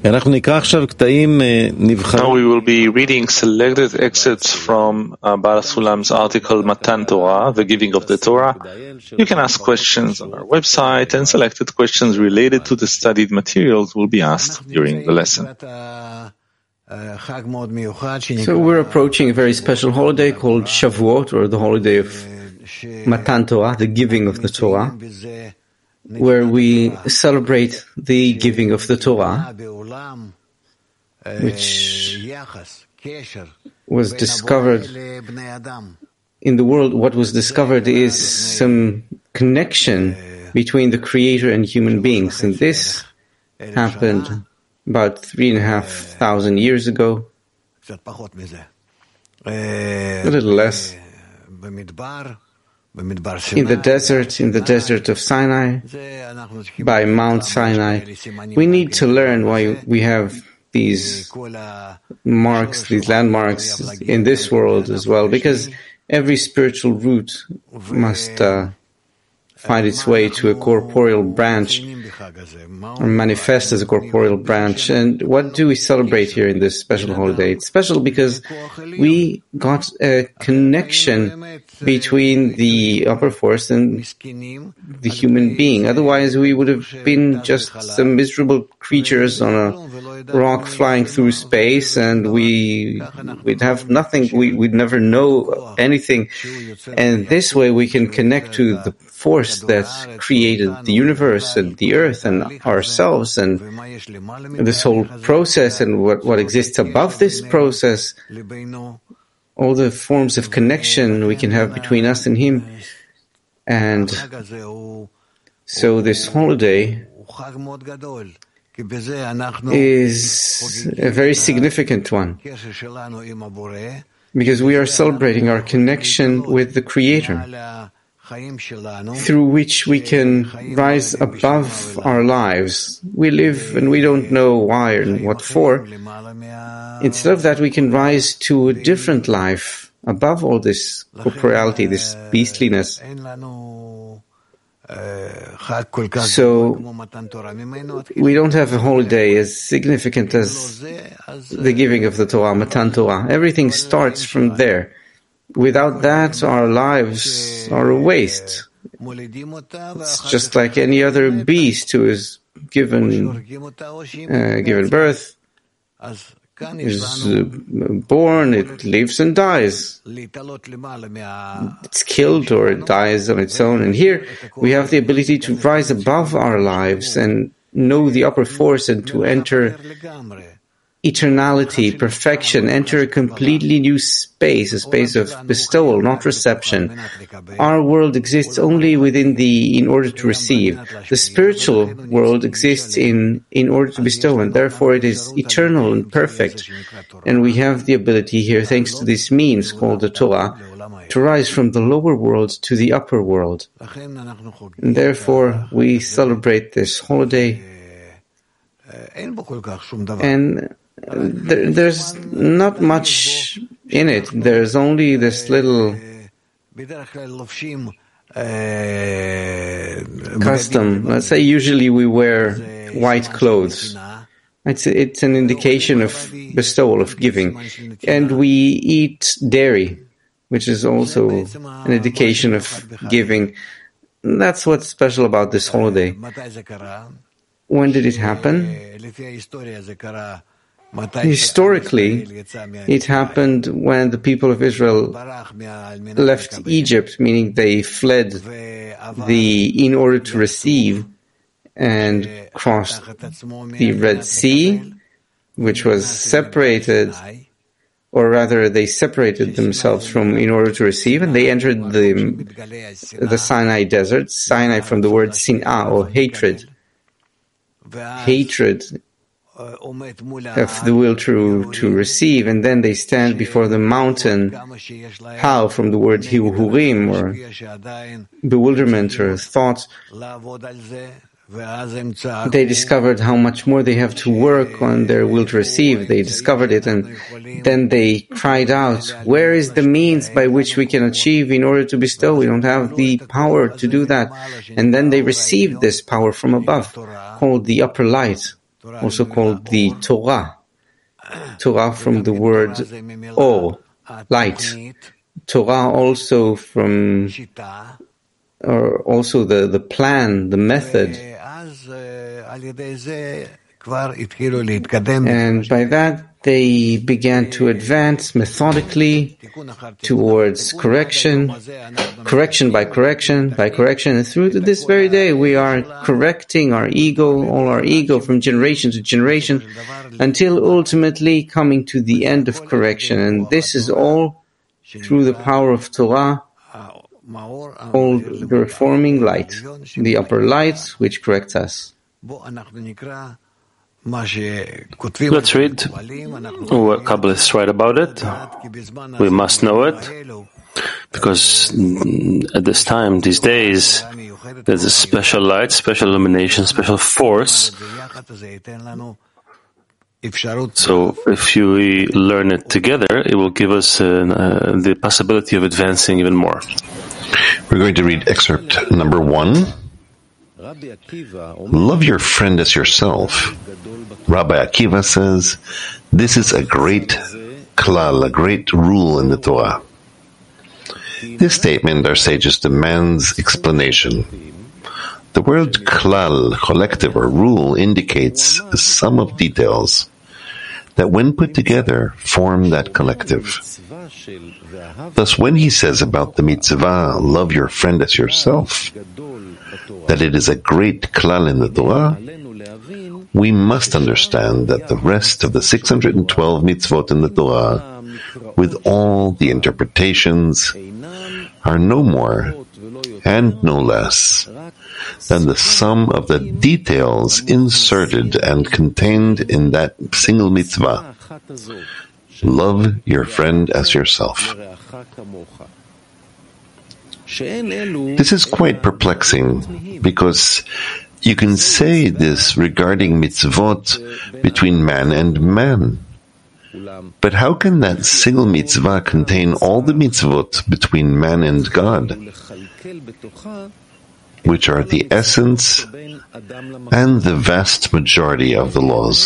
Now we will be reading selected excerpts from Baal Sulam's article Matan Torah, the giving of the Torah. You can ask questions on our website, and selected questions related to the studied materials will be asked during the lesson. So we're approaching a very special holiday called Shavuot, or the holiday of Matan Torah, the giving of the Torah, where we celebrate the giving of the Torah, which was discovered in the world. What was discovered is some connection between the Creator and human beings, and this happened about 3,500 years ago, a little less. In the desert of Sinai, by Mount Sinai. We need to learn why we have these marks, these landmarks in this world as well, because every spiritual root must find its way to a corporeal branch, or manifest as a corporeal branch. And what do we celebrate here in this special holiday? It's special because we got a connection between the upper force and the human being. Otherwise, we would have been just some miserable creatures on a rock flying through space, and we'd have nothing. We'd never know anything. And this way we can connect to the force that created the universe and the earth and ourselves and this whole process, and what exists above this process, all the forms of connection we can have between us and Him. And so this holiday is a very significant one, because we are celebrating our connection with the Creator, through which we can rise above our lives. We live and we don't know why and what for. Instead of that, we can rise to a different life above all this corporeality, this beastliness. So we don't have a holiday as significant as the giving of the Torah, Matan Torah. Everything starts from there. Without that, our lives are a waste. It's just like any other beast who is given birth, is born, it lives and dies. It's killed or it dies on its own. And here we have the ability to rise above our lives and know the upper force, and to enter eternality, perfection, enter a completely new space, a space of bestowal, not reception. Our world exists only in order to receive. The spiritual world exists in order to bestow, and therefore it is eternal and perfect. And we have the ability here, thanks to this means called the Torah, to rise from the lower world to the upper world. And therefore we celebrate this holiday, and there's not much in it. There's only this little custom. Let's say usually we wear white clothes. It's an indication of bestowal, of giving. And we eat dairy, which is also an indication of giving. That's what's special about this holiday. When did it happen? Historically, it happened when the people of Israel left Egypt, meaning they fled in order to receive, and crossed the Red Sea, which was separated, or rather they separated themselves from in order to receive, and they entered the Sinai desert, Sinai from the word sin'ah, or hatred of the will to receive, and then they stand before the mountain, how, from the word hiurim, or bewilderment or thought. They discovered how much more they have to work on their will to receive. They discovered it, and then they cried out, where is the means by which we can achieve in order to bestow? We don't have the power to do that. And then they received this power from above, called the upper light, also called the Torah. Torah from the word or, light. Torah also from, or also the plan, the method. And by that, they began to advance methodically towards correction by correction. And through to this very day, we are correcting our ego, all our ego from generation to generation, until ultimately coming to the end of correction. And this is all through the power of Torah, called the reforming light, the upper light which corrects us. Let's read what Kabbalists write about it. We must know it, because at this time, these days, there's a special light, special illumination, special force. So if we learn it together, it will give us the possibility of advancing even more. We're going to read excerpt number 1. Love your friend as yourself. Rabbi Akiva says, this is a great klal, a great rule in the Torah. This statement, our sages, demands explanation. The word klal, collective or rule, indicates a sum of details that when put together form that collective. Thus, when he says about the mitzvah, love your friend as yourself, that it is a great klal in the Torah, we must understand that the rest of the 612 mitzvot in the Torah, with all the interpretations, are no more and no less than the sum of the details inserted and contained in that single mitzvah. Love your friend as yourself. This is quite perplexing, because you can say this regarding mitzvot between man and man. But how can that single mitzvah contain all the mitzvot between man and God, which are the essence and the vast majority of the laws?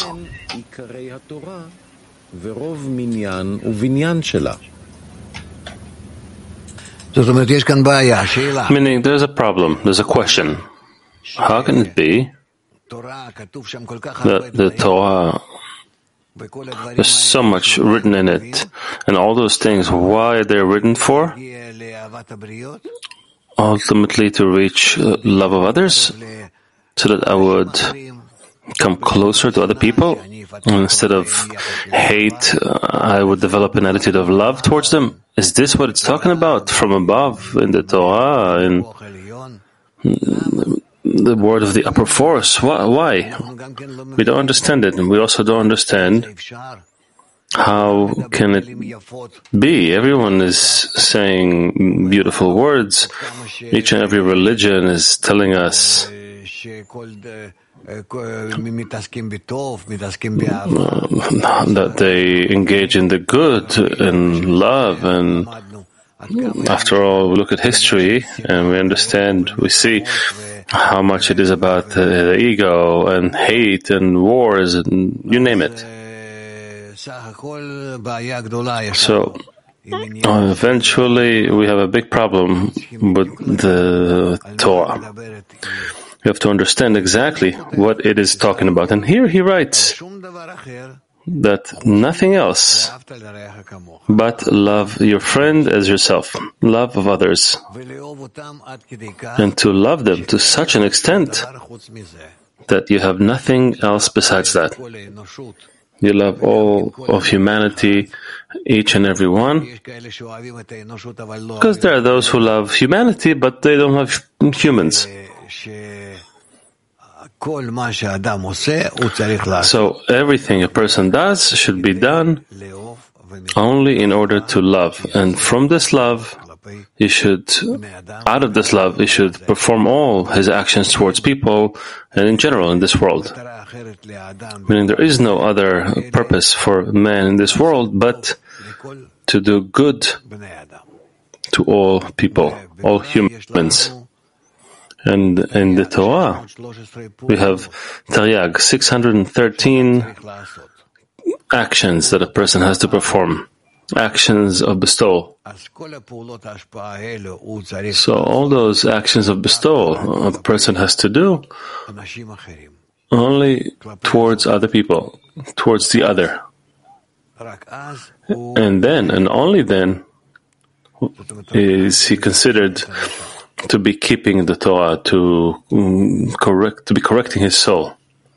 Meaning, there's a problem, there's a question. How can it be that the Torah, there's so much written in it, and all those things, why they're written for? Ultimately to reach love of others, so that I would come closer to other people, and instead of hate, I would develop an attitude of love towards them. Is this what it's talking about from above in the Torah, in the word of the upper force? Why? We don't understand it, and we also don't understand how can it be. Everyone is saying beautiful words. Each and every religion is telling us that they engage in the good and love, and after all, we look at history and we understand, we see how much it is about the ego and hate and wars and you name it. So eventually we have a big problem with the Torah. You have to understand exactly what it is talking about. And here he writes that nothing else but love your friend as yourself, love of others, and to love them to such an extent that you have nothing else besides that. You love all of humanity, each and every one, because there are those who love humanity, but they don't love humans. So everything a person does should be done only in order to love. And from this love, out of this love, he should perform all his actions towards people and in general in this world. Meaning there is no other purpose for man in this world but to do good to all people, all humans. And in the Torah, we have Taryag, 613 actions that a person has to perform, actions of bestowal. So all those actions of bestowal a person has to do only towards other people, towards the other. And then, and only then, is he considered to be keeping the Torah, to be correcting his soul.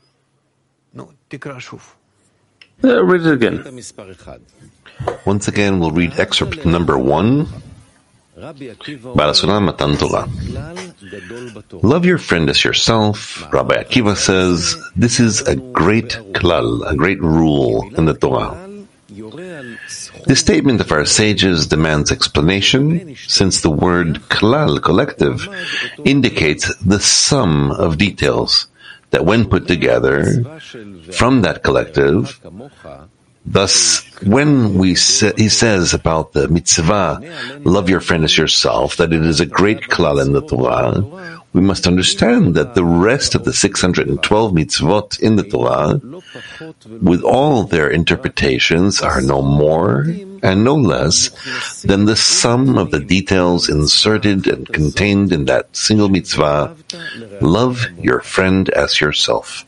Read it again. Once again, we'll read excerpt number 1. Baal HaSulam Matan Torah. Love your friend as yourself. Rabbi Akiva says, this is a great klal, a great rule in the Torah. This statement of our sages demands explanation, since the word klal, collective, indicates the sum of details that when put together from that collective. Thus, when he says about the mitzvah, love your friend as yourself, that it is a great klal in the Torah, we must understand that the rest of the 612 mitzvot in the Torah, with all their interpretations, are no more and no less than the sum of the details inserted and contained in that single mitzvah, love your friend as yourself.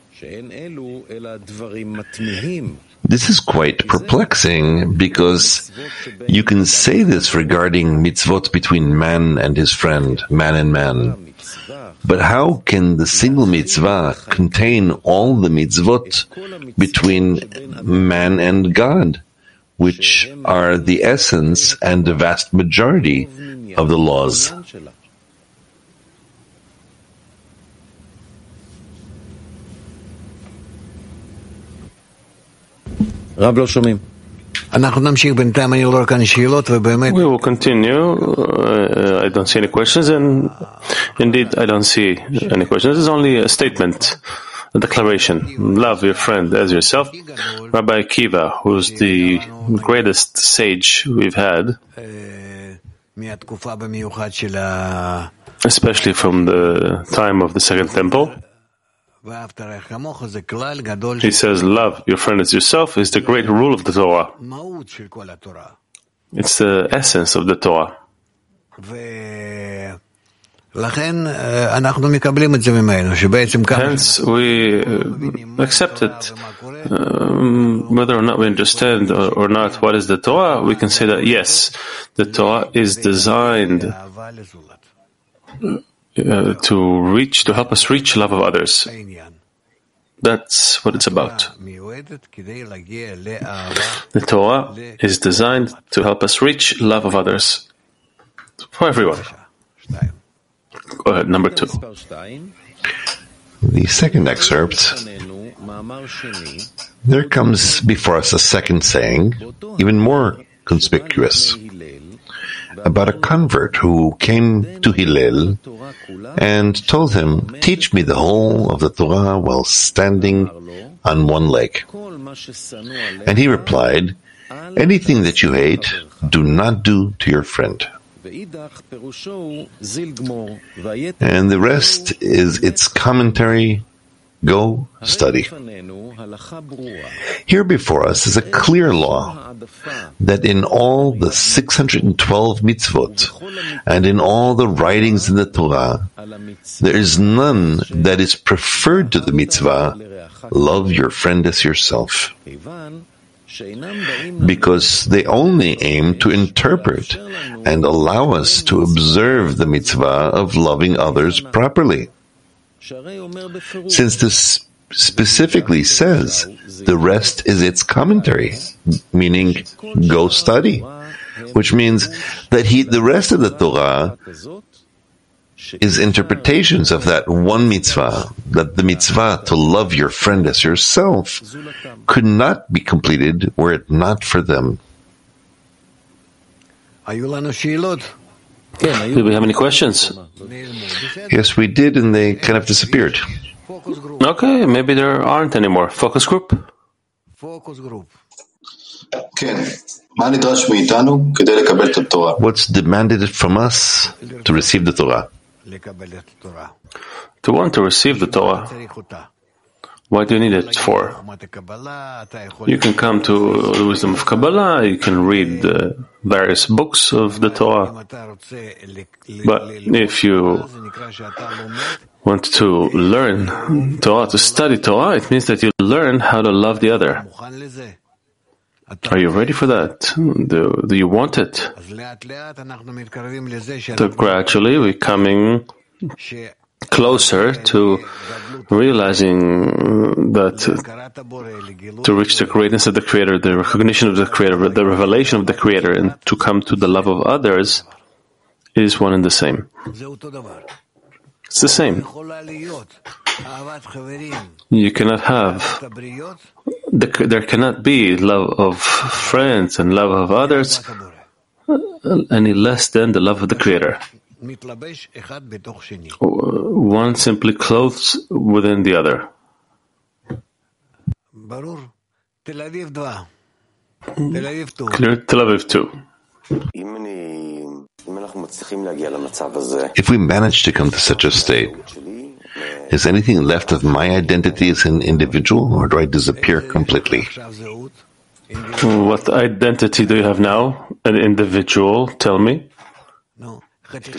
This is quite perplexing, because you can say this regarding mitzvot between man and his friend, man and man. But how can the single mitzvah contain all the mitzvot between man and God, which are the essence and the vast majority of the laws? We will continue. I don't see any questions, and indeed I don't see any questions. This is only a statement, a declaration. Love your friend as yourself. Rabbi Akiva, who's the greatest sage we've had, especially from the time of the Second Temple, he says, love your friend as yourself is the great rule of the Torah. It's the essence of the Torah. Hence, we accept it. Whether or not we understand or not what is the Torah, we can say that yes, the Torah is designed to help us reach love of others. That's what it's about. The Torah is designed to help us reach love of others. For everyone. Go ahead, number 2. The second excerpt. There comes before us a second saying, even more conspicuous, about a convert who came to Hillel and told him, teach me the whole of the Torah while standing on one leg. And he replied, anything that you hate, do not do to your friend. And the rest is its commentary. Go study. Here before us is a clear law that in all the 612 mitzvot and in all the writings in the Torah, there is none that is preferred to the mitzvah, love your friend as yourself. Because they only aim to interpret and allow us to observe the mitzvah of loving others properly. Since this specifically says the rest is its commentary, meaning go study, which means that the rest of the Torah is interpretations of that one mitzvah, that the mitzvah to love your friend as yourself could not be completed were it not for them. Did we have any questions? Yes, we did, and they kind of disappeared. Okay, maybe there aren't any more. Focus group? What's demanded from us to receive the Torah? To want to receive the Torah. What do you need it for? You can come to the wisdom of Kabbalah, you can read various books of the Torah. But if you want to learn Torah, to study Torah, it means that you learn how to love the other. Are you ready for that? Do you want it? So gradually we're coming closer to realizing that to reach the greatness of the Creator, the recognition of the Creator, the revelation of the Creator, and to come to the love of others is one and the same. It's the same. You cannot have, there cannot be love of friends and love of others any less than the love of the Creator. One simply clothes within the other. Clear? Tel Aviv 2. If we manage to come to such a state, is anything left of my identity as an individual, or do I disappear completely? What identity do you have now? An individual, tell me. Do I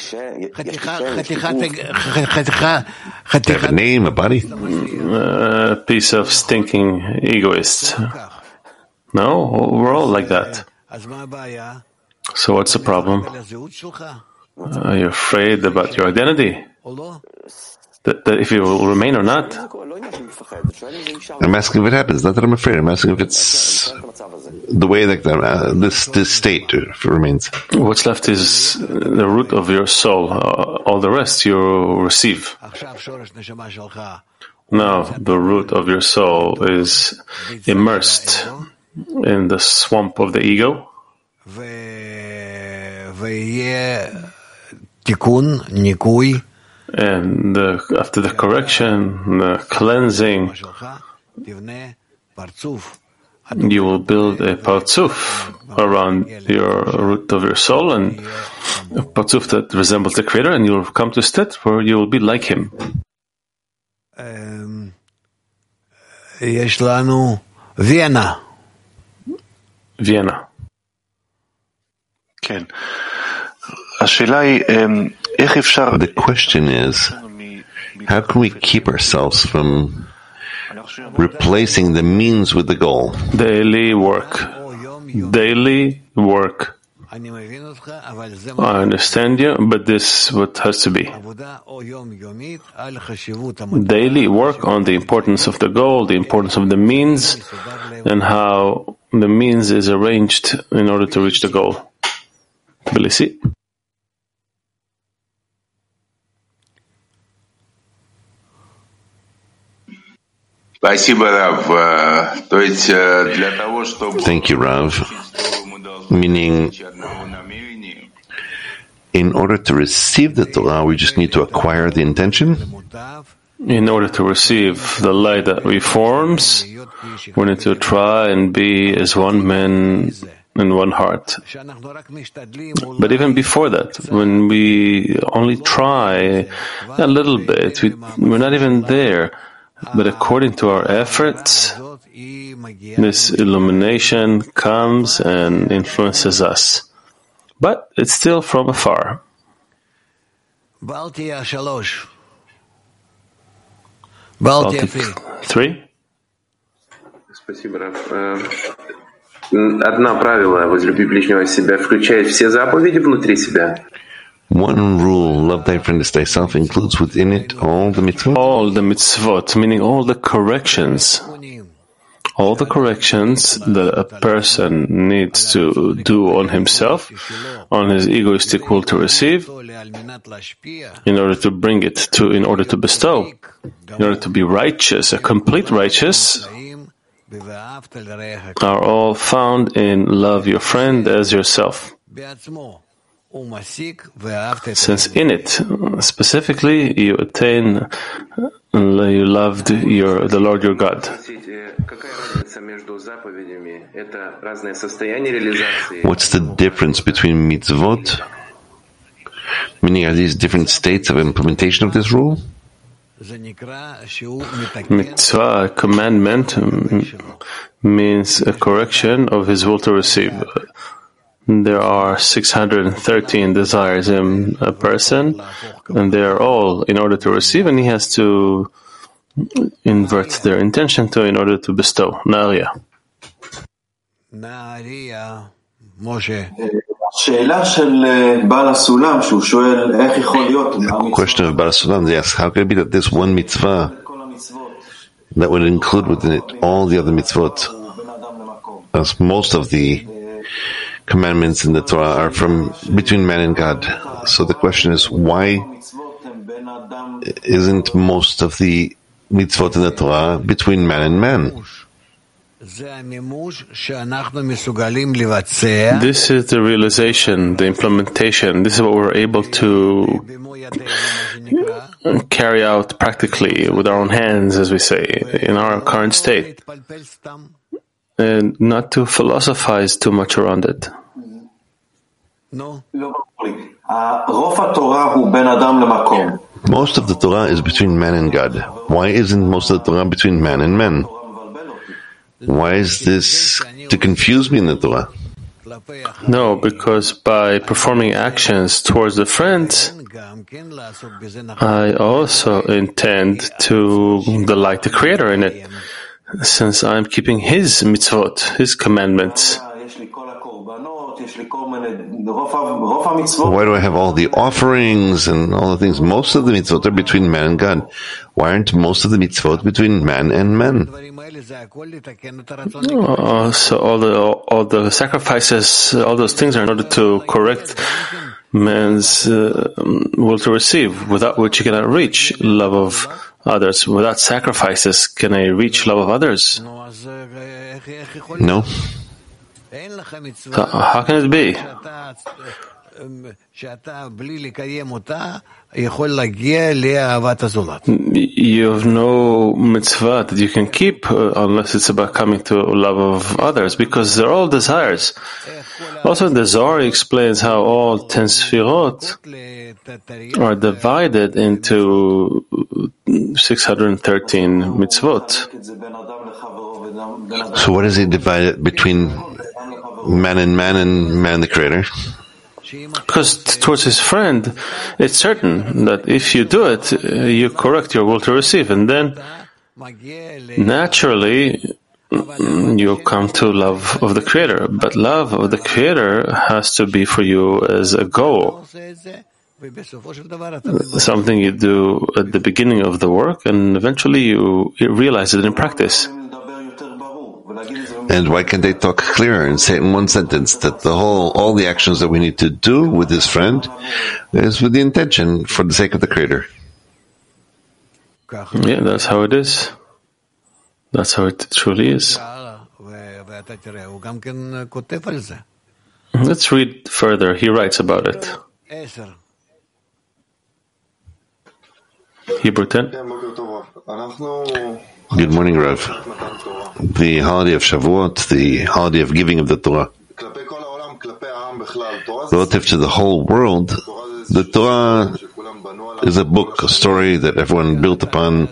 have a name, a body? A piece of stinking egoist. No, we're all like that. So what's the problem? Are you afraid about your identity? That if you will remain or not? I'm asking if it happens, not that I'm afraid. I'm asking if it's the way that this state if it remains. What's left is the root of your soul. All the rest you receive. Now, the root of your soul is immersed in the swamp of the ego. And after the correction, the cleansing, you will build a parzuf around your root of your soul, and a parzuf that resembles the Creator, and you will come to a state where you will be like Him. Vienna. כן. The question is, how can we keep ourselves from replacing the means with the goal? Daily work. Daily work. I understand you, but this is what has to be. Daily work on the importance of the goal, the importance of the means, and how the means is arranged in order to reach the goal. Bilisi? Thank you, Rav. Meaning, in order to receive the Torah, we just need to acquire the intention? In order to receive the light that reforms, we need to try and be as one man in one heart. But even before that, when we only try a little bit, we're not even there. But according to our efforts, this illumination comes and influences us. But it's still from afar. Baltic 3. Спасибо, Раф. Одно правило возлюби ближнего себя включает все заповеди внутри себя. One rule, love thy friend as thyself, includes within it all the mitzvot? All the mitzvot, meaning all the corrections. All the corrections that a person needs to do on himself, on his egoistic will to receive, in order to bring it to, in order to bestow, in order to be righteous, a complete righteous, are all found in love your friend as yourself. Since in it, specifically, you attain, you loved the Lord your God. What's the difference between mitzvot, Meaning, are these different states of implementation of this rule? Mitzvah, commandment, means a correction of his will to receive. There are 613 desires in a person, and they are all in order to receive, and he has to invert their intention in order to bestow. Na'ariya. Question of Baal HaSulam, they ask, how can it be that this one mitzvah that would include within it all the other mitzvot, as most of the commandments in the Torah are from between man and God? So the question is, why isn't most of the mitzvot in the Torah between man and man? This is the realization, the implementation. This is what we're able to carry out practically with our own hands, as we say, in our current state, and not to philosophize too much around it. Most of the Torah is between man and God. Why isn't most of the Torah between man and man? Why is this to confuse me in the Torah? No, because by performing actions towards the friends, I also intend to delight the Creator in it, since I'm keeping His mitzvot, His commandments. Why do I have all the offerings and all the things? Most of the mitzvot are between man and God. Why aren't most of the mitzvot between man and man? So all the sacrifices, all those things are in order to correct man's will to receive, without which you cannot reach love of others. Without sacrifices, can I reach love of others? No. How can it be? You have no mitzvah that you can keep unless it's about coming to love of others, because they're all desires. Also, the Zohar explains how all 10 sfirot are divided into 613 mitzvot. So what is he divided between man and man the Creator? Because towards his friend, it's certain that if you do it, you correct your will to receive, and then naturally you come to love of the Creator. But love of the Creator has to be for you as a goal, something you do at the beginning of the work, and eventually you realize it in practice. And why can't they talk clearer and say it in one sentence that all the actions that we need to do with this friend is with the intention for the sake of the Creator? Yeah, that's how it is. That's how it truly is. Let's read further. He writes about it. Hebrew 10. Good morning, Rav. The holiday of Shavuot, the holiday of giving of the Torah. Relative to the whole world, the Torah is a book, a story that everyone built upon.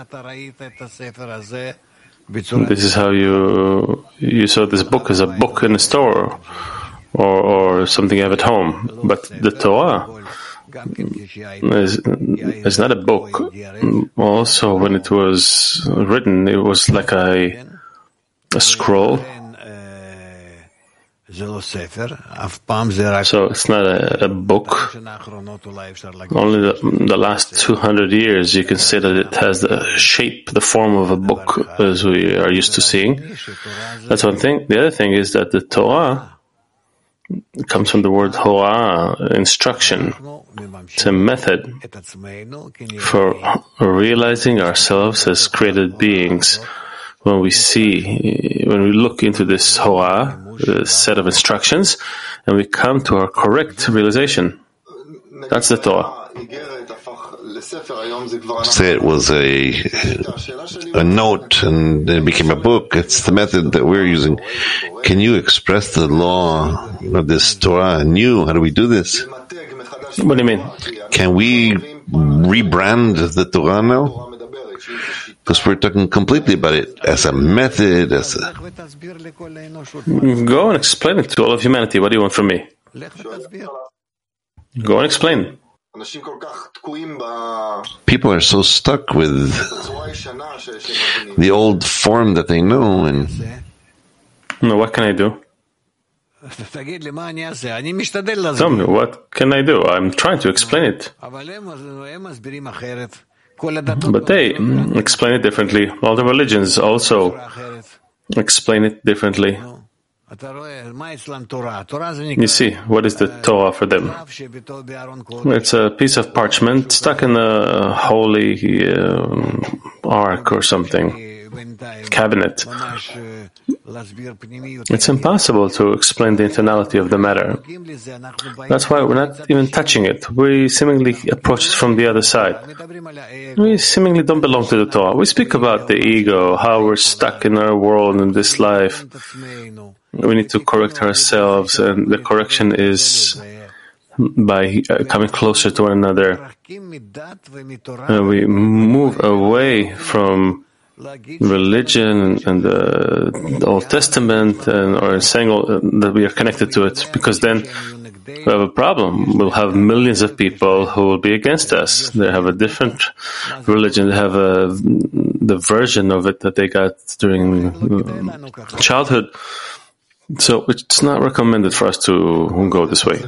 This is how you saw this book as a book in a store or something you have at home. But the Torah is not a book. Also, when it was written, it was like a scroll. So it's not a book. Only the last 200 years you can say that it has the shape, the form of a book, as we are used to seeing. That's one thing. The other thing is that the Torah comes from the word Horah, instruction. It's a method for realizing ourselves as created beings. When we look into this Horah, set of instructions, and we come to our correct realization. That's the Torah. Say it was a note and then it became a book. It's the method that we're using. Can you express the law of this Torah anew? How do we do this? What do you mean? Can we rebrand the Torah now? Because we're talking completely about it as a method, as a... Go and explain it to all of humanity. What do you want from me? Go and explain. People are so stuck with the old form that they know, and... No, what can I do? Tell me, what can I do? I'm trying to explain it. But they explain it differently. All the religions also explain it differently. You see, what is the Torah for them? It's a piece of parchment stuck in a holy ark or something, cabinet. It's impossible to explain the internality of the matter. That's why we're not even touching it. We seemingly approach it from the other side. We seemingly don't belong to the Torah. We speak about the ego, how we're stuck in our world, in this life. We need to correct ourselves, and the correction is by coming closer to one another. We move away from religion and the Old Testament, or saying that we are connected to it, because then we have a problem. We'll have millions of people who will be against us. They have a different religion. They have the version of it that they got during childhood. So it's not recommended for us to go this way.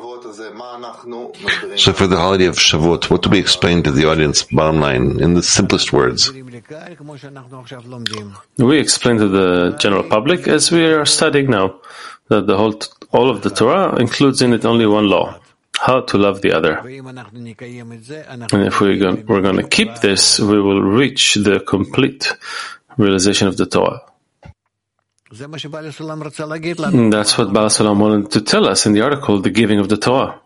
So for the holiday of Shavuot, what do we explain to the audience, bottom line, in the simplest words? We explain to the general public, as we are studying now, that all of the Torah includes in it only one law: how to love the other. And if we're going to keep this, we will reach the complete realization of the Torah. That's what Baal Sulam wanted to tell us in the article, The Giving of the Torah.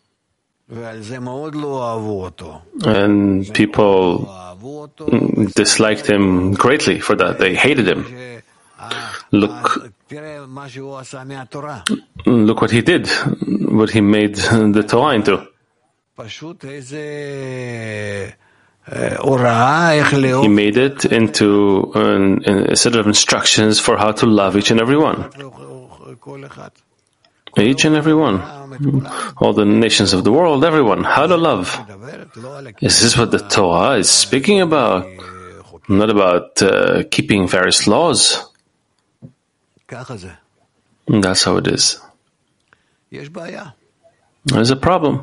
And people disliked him greatly for that. They hated him. Look what he did, what he made the Torah into. He made it into a set of instructions for how to love each and every one. Each and every one. All the nations of the world, everyone. How to love. Is this what the Torah is speaking about? Not about keeping various laws. That's how it is. There's a problem.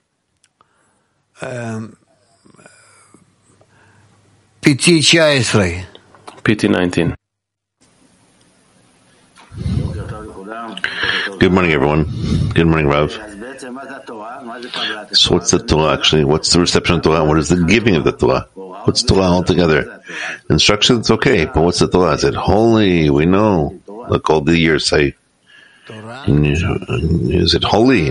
PT 19. Good morning, everyone. Good morning, Rav. So what's the Torah actually? What's the reception of Torah? What is the giving of the Torah? What's Torah altogether? Instructions, okay, but what's the Torah? Is it holy? We know. Like all the years say. Is it holy?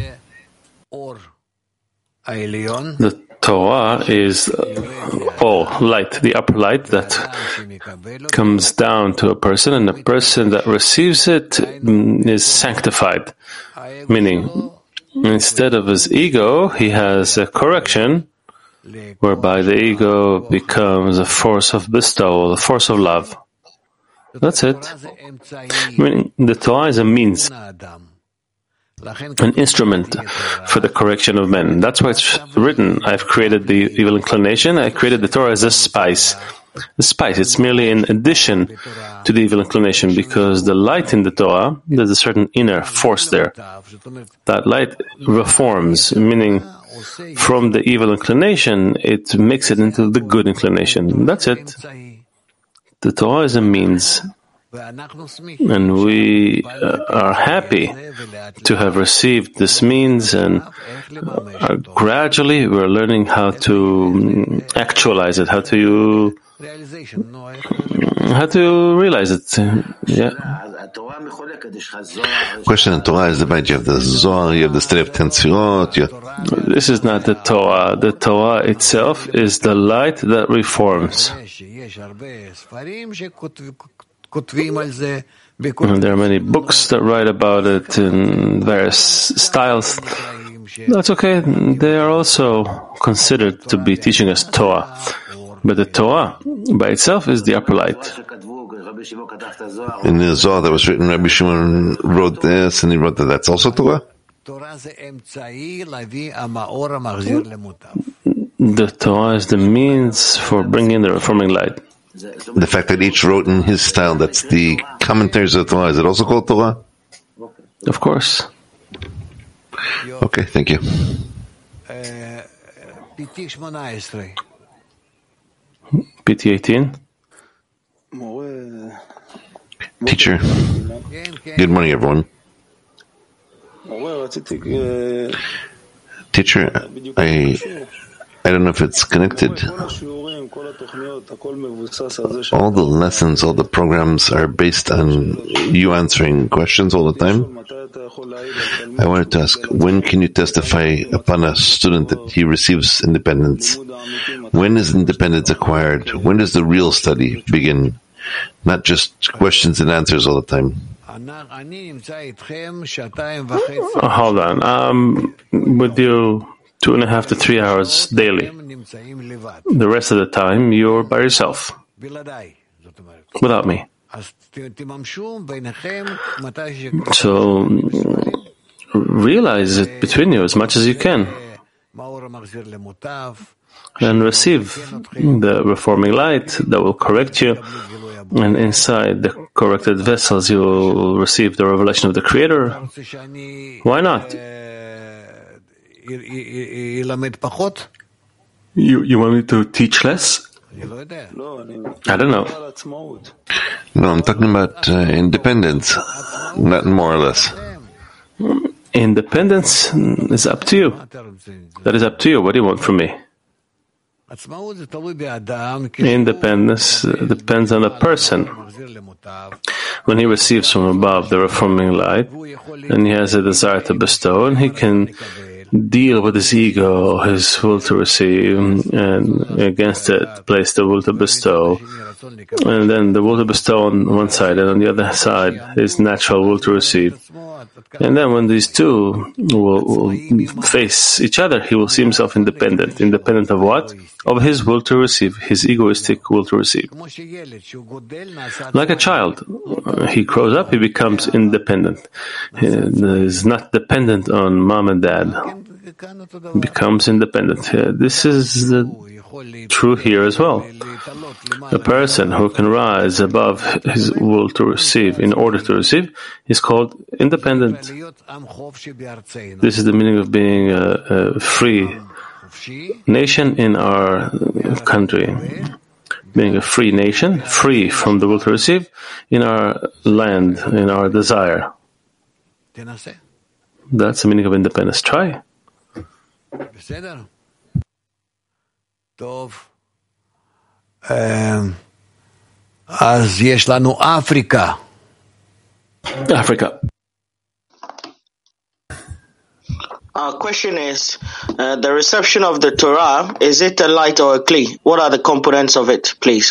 The Torah is all light, the upper light that comes down to a person, and the person that receives it is sanctified. Meaning, instead of his ego, he has a correction, whereby the ego becomes a force of bestowal, a force of love. That's it. Meaning, the Torah is a means, an instrument for the correction of men. That's why it's written, I've created the evil inclination, I created the Torah as a spice. A spice, it's merely an addition to the evil inclination, because the light in the Torah, there's a certain inner force there. That light reforms, meaning from the evil inclination, it makes it into the good inclination. That's it. The Torah is a means. And we are happy to have received this means, and gradually we're learning how to actualize it, how to realize it. Yeah. Question in Torah is divided. You have the Zohar, you have the study of Ten Sfirot. This is not the Torah. The Torah itself is the light that reforms. And there are many books that write about it in various styles. That's okay. They are also considered to be teaching us Torah. But the Torah by itself is the upper light. In the Zohar that was written, Rabbi Shimon wrote this, and he wrote that that's also Torah? The Torah is the means for bringing the reforming light. The fact that each wrote in his style, that's the commentaries of the Torah, is it also called Torah? Of course. Okay, thank you. PT 18. Teacher, good morning, everyone. Teacher, I don't know if it's connected. All the lessons, all the programs are based on you answering questions all the time. I wanted to ask, when can you testify upon a student that he receives independence? When is independence acquired? When does the real study begin? Not just questions and answers all the time. Hold on. I'm with you 2.5 to 3 hours daily. The rest of the time, you're by yourself. Without me. So, realize it between you as much as you can. And receive the reforming light that will correct you. And inside the corrected vessels, you will receive the revelation of the Creator. Why not? You want me to teach less? I don't know. No, I'm talking about independence, not more or less. Independence is up to you. That is up to you. What do you want from me? Independence depends on a person. When he receives from above the reforming light, and he has a desire to bestow, and he can deal with his ego, his will to receive, and against it place the will to bestow, and then the will to bestow on one side, and on the other side his natural will to receive. And then when these two will face each other, he will see himself independent. Independent of what? Of his will to receive, his egoistic will to receive. Like a child, he grows up, he becomes independent. He is not dependent on mom and dad. He becomes independent. This is true here as well. A person who can rise above his will to receive in order to receive is called independent. This is the meaning of being a free nation in our country. Being a free nation, free from the will to receive in our land, in our desire. That's the meaning of independence. Try. אז יש לנו אפריקה. Africa. Our question is, the reception of the Torah, is it a light or a kli? What are the components of it, please?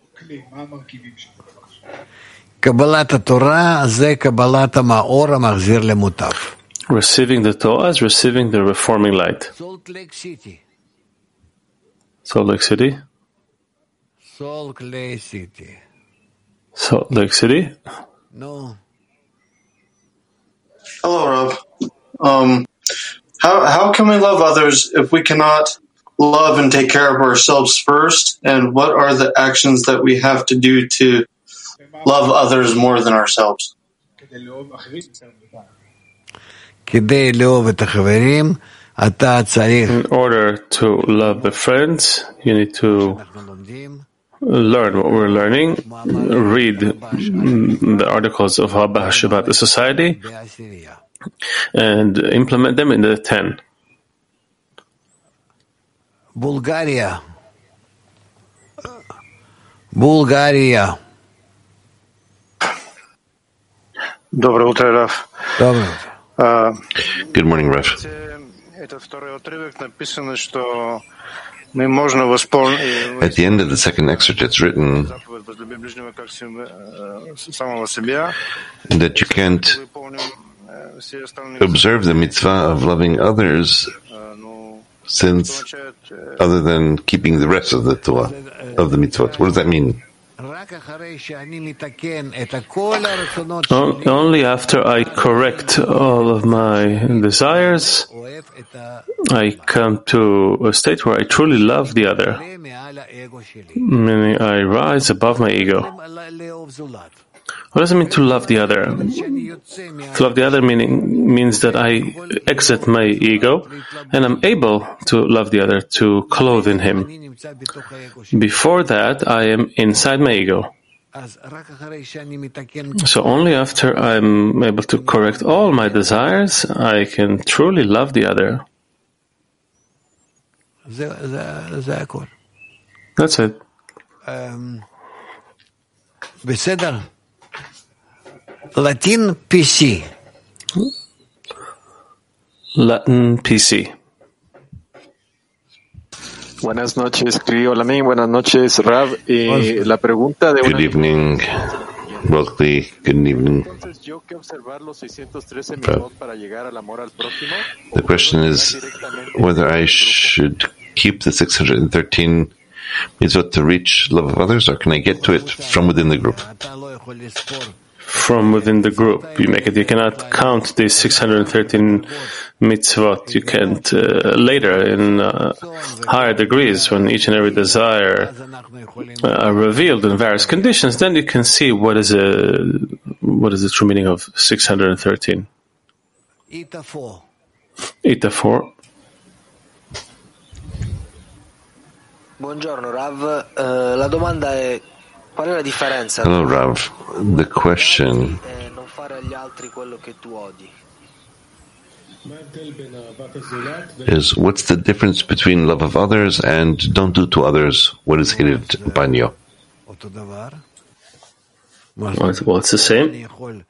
קבלת התורה זה קבלת המאור המחזיר למוטב. Receiving the Torah is receiving the reforming light. Salt Lake City. Salt Lake City? Salt Lake City. Salt Lake City? No. Hello, Rav. How can we love others if we cannot love and take care of ourselves first? And what are the actions that we have to do to love others more than ourselves? כדי לאהוב את החברים, אתה צריך... In order to love the friends, you need to learn what we're learning, read the articles of Habash about the society, and implement them in the 10. Bulgaria. Доброе утро, Раф. Доброе утро. Good morning, Rav. At the end of the second excerpt, it's written that you can't observe the mitzvah of loving others since other than keeping the rest of the Torah, of the mitzvot? What does that mean? Only after I correct all of my desires, I come to a state where I truly love the other, meaning I rise above my ego. What does it mean to love the other? To love the other means that I exit my ego and I'm able to love the other, to clothe in him. Before that, I am inside my ego. So only after I'm able to correct all my desires, I can truly love the other. That's it. Latin PC. Latin PC. Buenas noches, querido Lamin. Buenas noches, Rav. La pregunta de Good evening, Berkeley. Good evening. The question is whether I should keep the 613 mitzvot to reach love of others, or can I get to it from within the group? From within the group, you make it. You cannot count these 613 mitzvot. You can't later in higher degrees, when each and every desire are revealed in various conditions. Then you can see what is the true meaning of 613. Ita 4. Buongiorno Rav, la domanda è qual è la differenza? Hello, Rav. The question non fare agli altri quello che tu odi. is, what's the difference between love of others and don't do to others what is hated by you? Well, it's the same.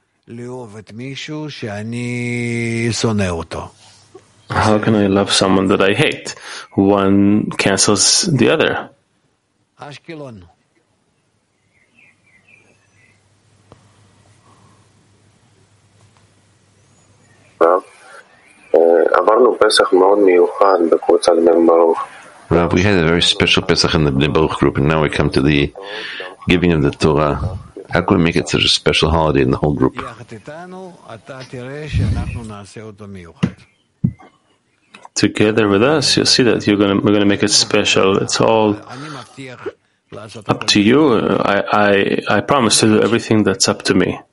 How can I love someone that I hate? One cancels the other. Ashkelon. Rav, we had a very special Pesach in the Bnei Baruch group, and now we come to the giving of the Torah. How can we make it such a special holiday in the whole group? Together with us, you'll see that we're going to make it special. It's all up to you. I promise to do everything that's up to me.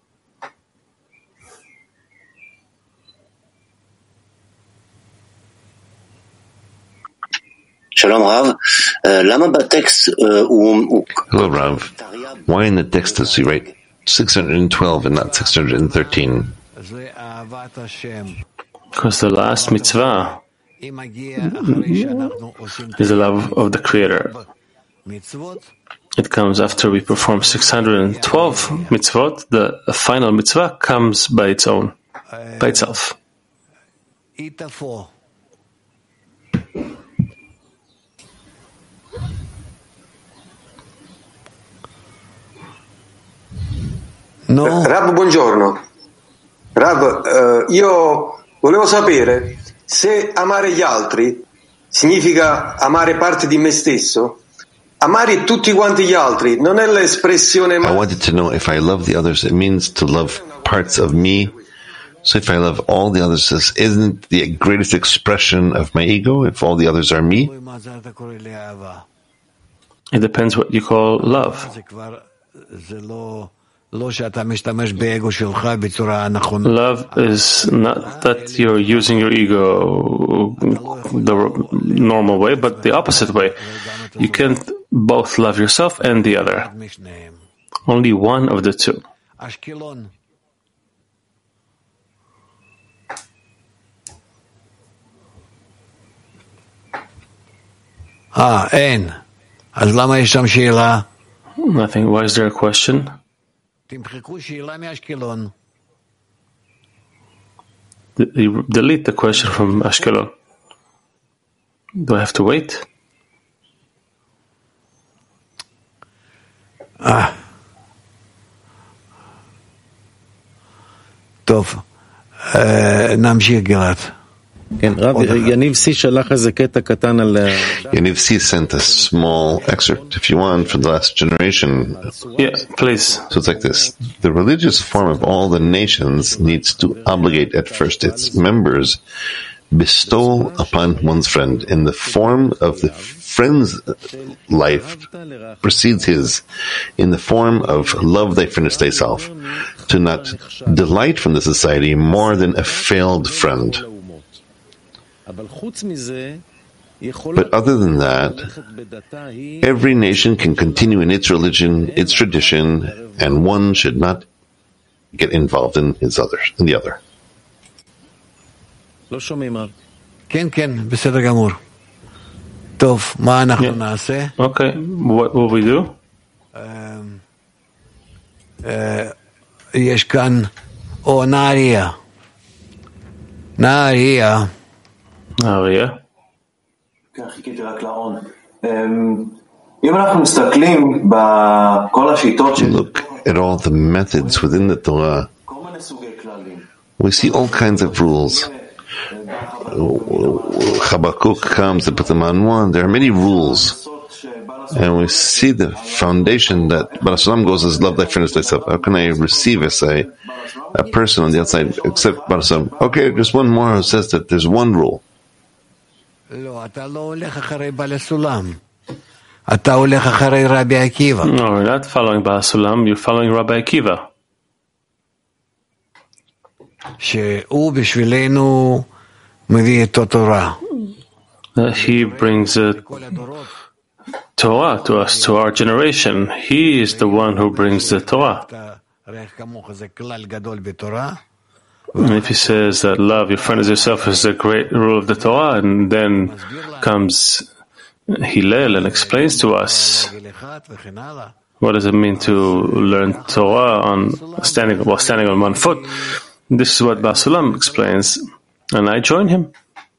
Hello, Rav. Why in the text does he write 612 and not 613? Because the last mitzvah is the love of the Creator. It comes after we perform 612 mitzvot. The final mitzvah comes by itself. No. Rav, buongiorno. Rav, io volevo sapere se amare gli altri significa amare parte di me stesso. Amare tutti quanti gli altri non è l'espressione. I wanted to know if I love the others, it means to love parts of me. So if I love all the others, isn't the greatest expression of my ego if all the others are me? It depends what you call love. Love is not that you're using your ego the normal way, but the opposite way. You can't both love yourself and the other. Only one of the two. Ashkelon. אין. אז למה יש שם שאלה? Nothing. Why is there a question? תמחקו שאלה מאשקלון. Delete the question from Ashkelon. Do I have to wait? טוב. נמשיך גלעד. Yaniv C sent a small excerpt, if you want, from the last generation. Yeah, please. So it's like this. The religious form of all the nations needs to obligate at first its members, bestow upon one's friend. In the form of the friend's life precedes his. In the form of love thy friend as thyself. To not delight from the society more than a failed friend. But other than that, every nation can continue in its religion, its tradition, and one should not get involved in the other. כן, בסדר גמור. טוב, מה אנחנו נעשה? Okay, what will we do? יש כאן, נהריה. חיכיתי רק לעון. אם אנחנו מסתכלים בכל השיטות Look at all the methods within the Torah. We see all kinds of rules. Habakkuk comes to put them on one. There are many rules. And we see the foundation that Baal Sulam goes as love thy friend as thyself. How can I receive as a person on the outside except Baal Sulam? Okay, just one more who says that there's one rule. לא, אתה לא הולך אחרי בעל סולם. אתה הולך אחרי רבי עקיבא. No, you're not following Baal Sulam, you're following Rabbi Akiva. שהוא בשבילנו מביא את התורה. He brings a Torah to us, to our generation. He is the one who brings the Torah. And if he says that love your friend as yourself is the great rule of the Torah, and then comes Hillel and explains to us what does it mean to learn Torah while standing on one foot, this is what Baal Sulam explains, and I join him.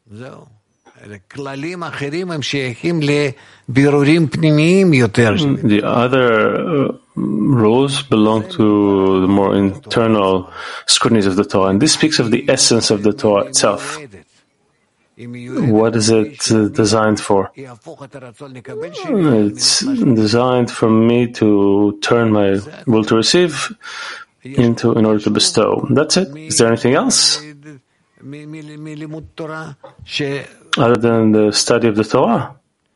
The other rules belong to the more internal scrutinies of the Torah, and this speaks of the essence of the Torah itself. What is it designed for? It's designed for me to turn my will to receive in order to bestow. That's it. Is there anything else other than the study of the Torah?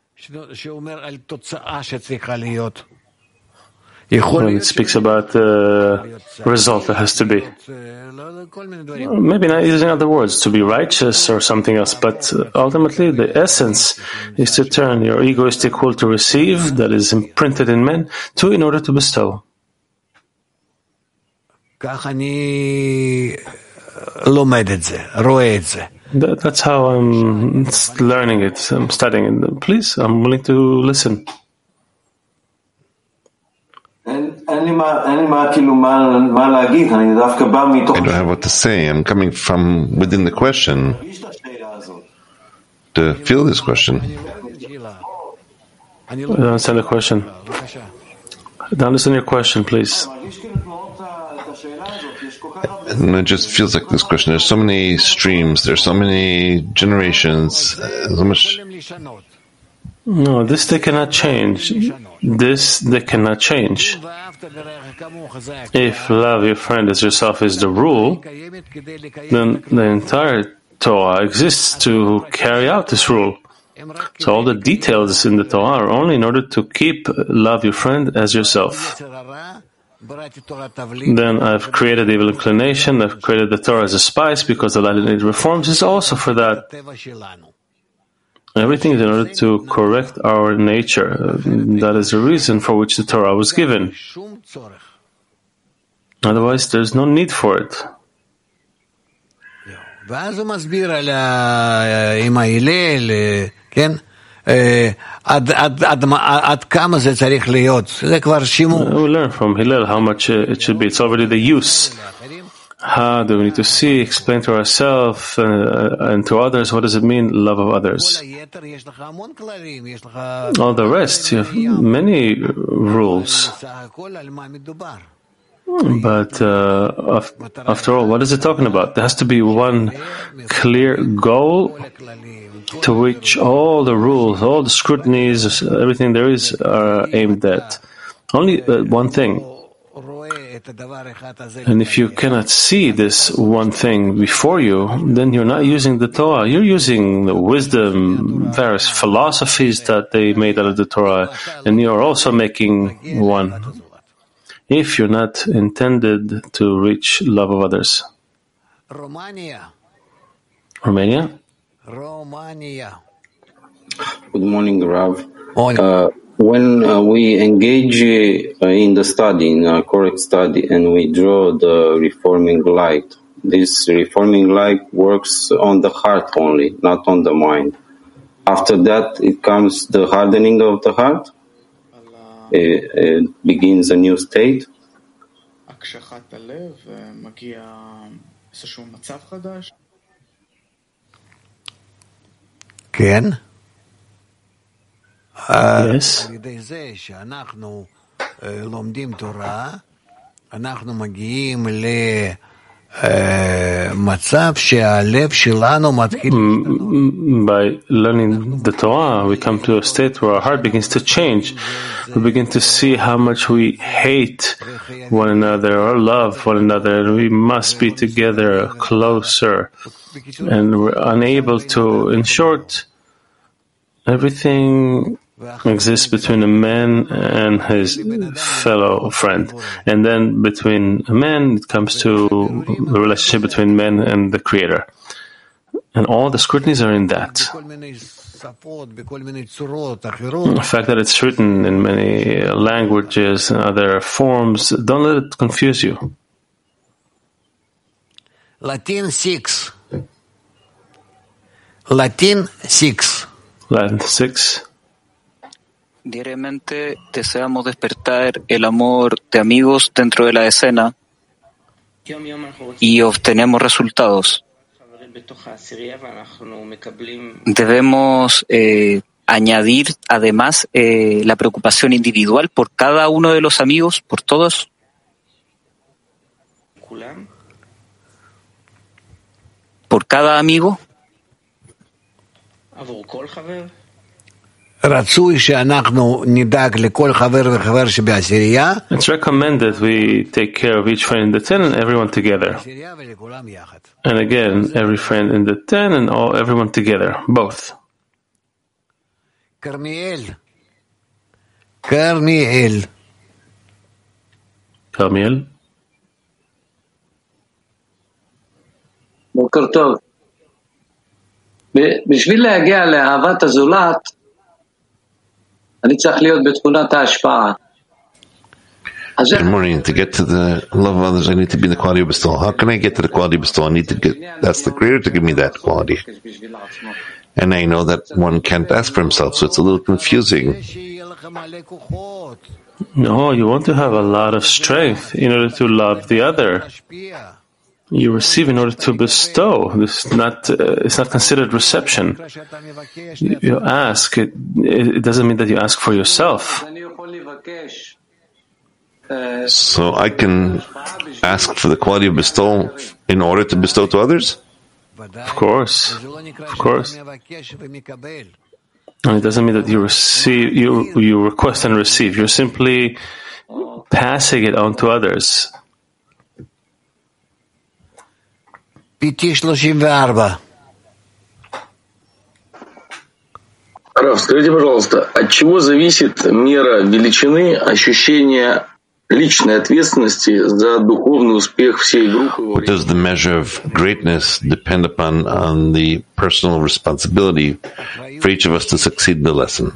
When it speaks about the result that has to be. Maybe not using other words, to be righteous or something else, but ultimately the essence is to turn your egoistic will to receive that is imprinted in men in order to bestow. That's how I'm learning it, I'm studying it. Please, I'm willing to listen. I don't have what to say. I'm coming from within the question to feel this question. I don't understand the question. I don't understand your question, please. And it just feels like this question. There's so many streams. There's so many generations. So much. No, this they cannot change. This they cannot change. If love your friend as yourself is the rule, then the entire Torah exists to carry out this rule. So all the details in the Torah are only in order to keep love your friend as yourself. Then I've created evil inclination, I've created the Torah as a spice because the light in it reforms is also for that. Everything is in order to correct our nature. That is the reason for which the Torah was given. Otherwise, there's no need for it. We learn from Hillel how much it should be. It's already the use. How do we need to see, explain to ourselves and to others, what does it mean, love of others? All the rest, you have many rules. But after all, what is it talking about? There has to be one clear goal to which all the rules, all the scrutinies, everything there is are aimed at. Only one thing. And if you cannot see this one thing before you, then you're not using the Torah. You're using the wisdom, various philosophies that they made out of the Torah, and you're also making one. If you're not intended to reach love of others. Romania? Good morning, Rav. When we engage in the study, in a correct study, and we draw the reforming light, this reforming light works on the heart only, not on the mind. After that, it comes the hardening of the heart. It begins a new state. Ken? Yes. By learning the Torah, we come to a state where our heart begins to change. We begin to see how much we hate one another or love one another, and we must be together closer. And we're unable to, in short, everything exists between a man and his fellow friend. And then between a man, it comes to the relationship between man and the Creator. And all the scrutinies are in that. The fact that it's written in many languages and other forms, don't let it confuse you. Latin 6. Latin 6. Diariamente deseamos despertar el amor de amigos dentro de la escena y obtenemos resultados. Debemos añadir además la preocupación individual por cada uno de los amigos, por todos. Por cada amigo. It's recommended we take care of each friend in the 10 and everyone together. And again, every friend in the 10 and everyone together, both. Carmiel. בוקר טוב. בשביל להגיע לאהבת הזולת, אני צריך להיות בתכונת ההשפעה. Good morning. To get to the love of others, I need to be in the quality of bestowal. How can I get to the quality of bestowal? I need to that's the Creator to give me that quality. And I know that one can't ask for himself, so it's a little confusing. No, you want to have a lot of strength in order to love the other. You receive in order to bestow. This is it's not considered reception. You ask. It doesn't mean that you ask for yourself. So I can ask for the quality of bestowal in order to bestow to others? Of course. And it doesn't mean that you receive. You request and receive. You're simply passing it on to others. PT-34. Раф, скажите, пожалуйста, от чего зависит мера величины ощущения личной ответственности за духовный успех всей группы? What does the measure of greatness depend upon on the personal responsibility for each of us to succeed in the lesson?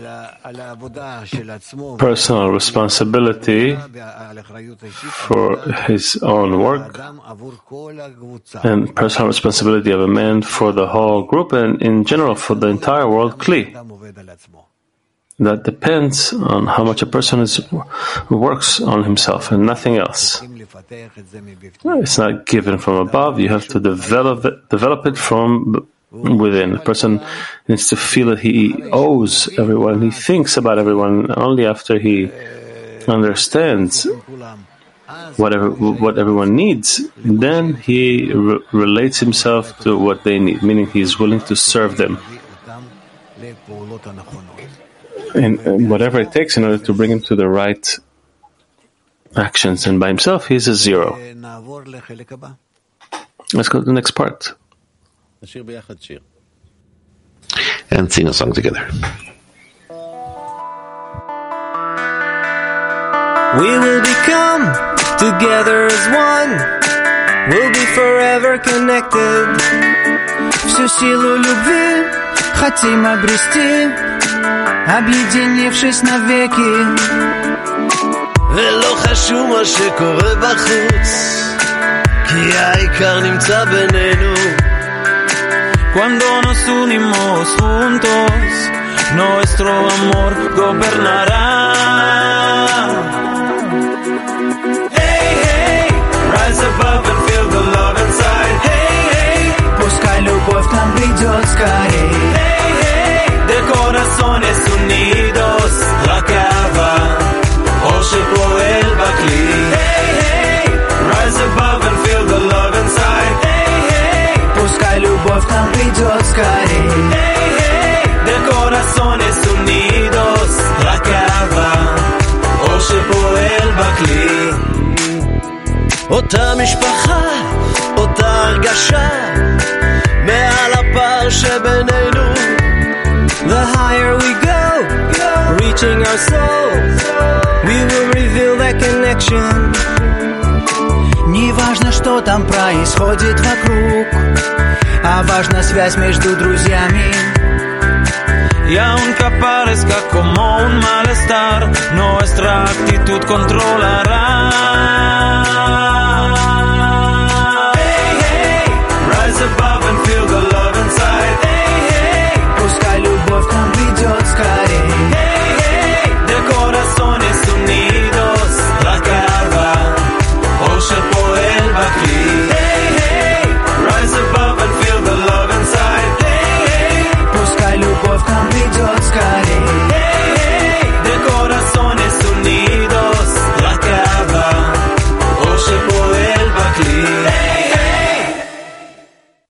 Personal responsibility for his own work and personal responsibility of a man for the whole group and in general for the entire world Kli. That depends on how much a person works on himself and nothing else. It's not given from above. You have to develop it from within. A person needs to feel that he owes everyone. He thinks about everyone only after he understands what everyone needs, then he relates himself to what they need, meaning he's willing to serve them. And whatever it takes in order to bring him to the right actions, and by himself he's a zero. Let's go to the next part. And sing a song together. We will become together as one. We'll be forever connected. Всю силу любви хотим обрести, объединившись навеки. ולא חשוב מה שקורה בחוץ, כי העיקר נמצא בינינו. Cuando nos unimos juntos, nuestro amor gobernará. Hey, hey, rise above and feel the love inside. Hey, hey, пускай любовь к нам придет скорей. Hey, hey, de corazones unidos, la cava, or שפועל בכלי. Hey, hey, rise above and feel the love inside. Hey, hey, пускай любовь к нам придет скорей. Hey, hey, de corazones unidos, la cava, or שפועל בכלי. אותה משפחה, אותה הרגשה, מעל הפער שבינינו. The higher we go, reaching our soul, we will reveal that connection. Не важно, что там происходит вокруг, а важна связь между друзьями. Y aunque parezca como un malestar, nuestra actitud controlará.